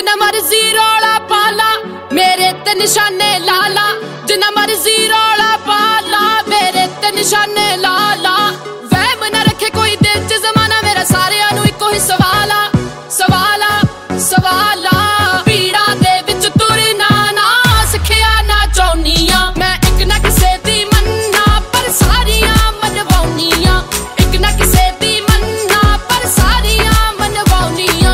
जिन्ना मर्जी रौला पाला मेरे ते निशाने लाला, जिन्ना मर्जी रौला पाला मेरे ते निशाने लाला। वहम ना रखे कोई दिल च जमाना मेरा सारियां नूं इक्को ही सवाला सवाला सवाला। पीड़ा दे विच तुरना ना सिखिया ना चाहुनियां मैं एक ना किसे दी मन्ना पर सारियां मनवाउनियां, एक ना किसे दी मन्ना पर सारियां मनवाउनियां।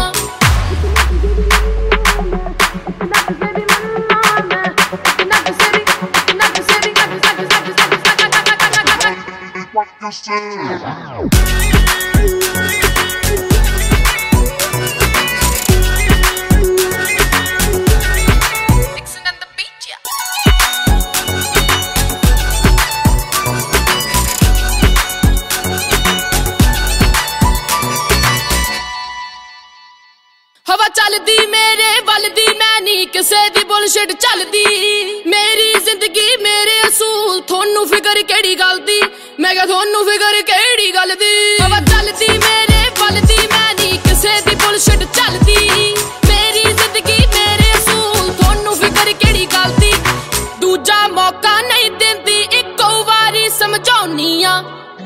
हवा चलदी मेरे वलदी मैं नी किसे दी बुलशिट चलदी, मेरी जिंदगी मेरे असूल थोनू फिकर केड़ी गल दी, मैं क्या थोनू फिकर केड़ी गल दी। हवा चलदी मेरे वलदी मैं नी किसे दी बुलशिट चलदी, मेरी जिंदगी मेरे असूल थोनू फिकर केड़ी गल दी। दूजा मौका नहीं दिंदी इक्को वारी समझाउनियां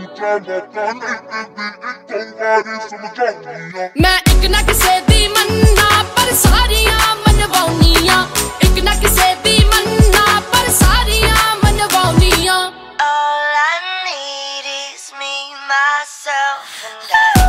मैं एक ना किसे दी मन्ना पर सारियां मनवाउनियां, एक ना किसे दी मन्ना पर सारियां मनवाउनियां। All I need is me, myself and I।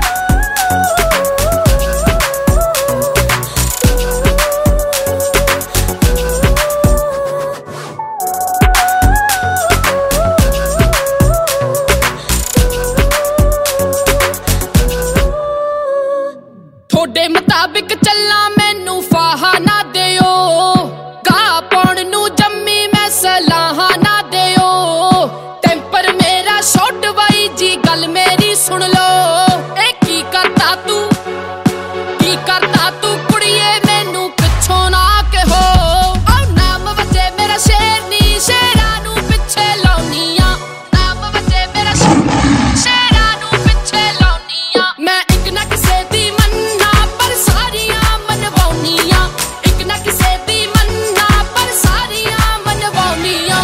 थोड़े मुताबिक चलना मैनू फाहा ना दियो, गाह पाउण नू जम्मी मैं सलाहा ना दियो। टेंपर मेरा शॉर्ट वाई जी गल मेरी सुन लो, ए की करता तू कुड़िए मैनू पिछों ना कहो। औ नाम वजे मेरा शेर नी शेरा नू पिछे लाउनियां, नाम वजे मेरा शेरा नू पिछे लाउनियां। मैं एक ना किसे दी मन्ना पर सारियां मनवाउनियां, एक ना किसे दी मन्ना पर सारियां मनवाउनियां।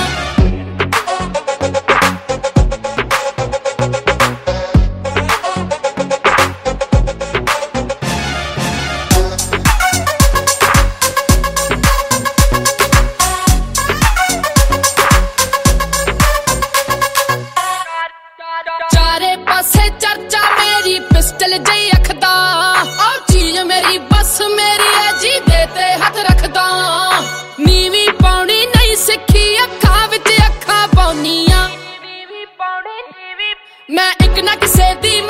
चारे पासे चर्चा मेरी पिस्टल जई अखदा, और चीज मेरी बस मेरी है जी देते हथ रखदा। नीवी पाउनी नहीं सिखी अखां विच अखां पाउनियां मैं एक ना किसे दी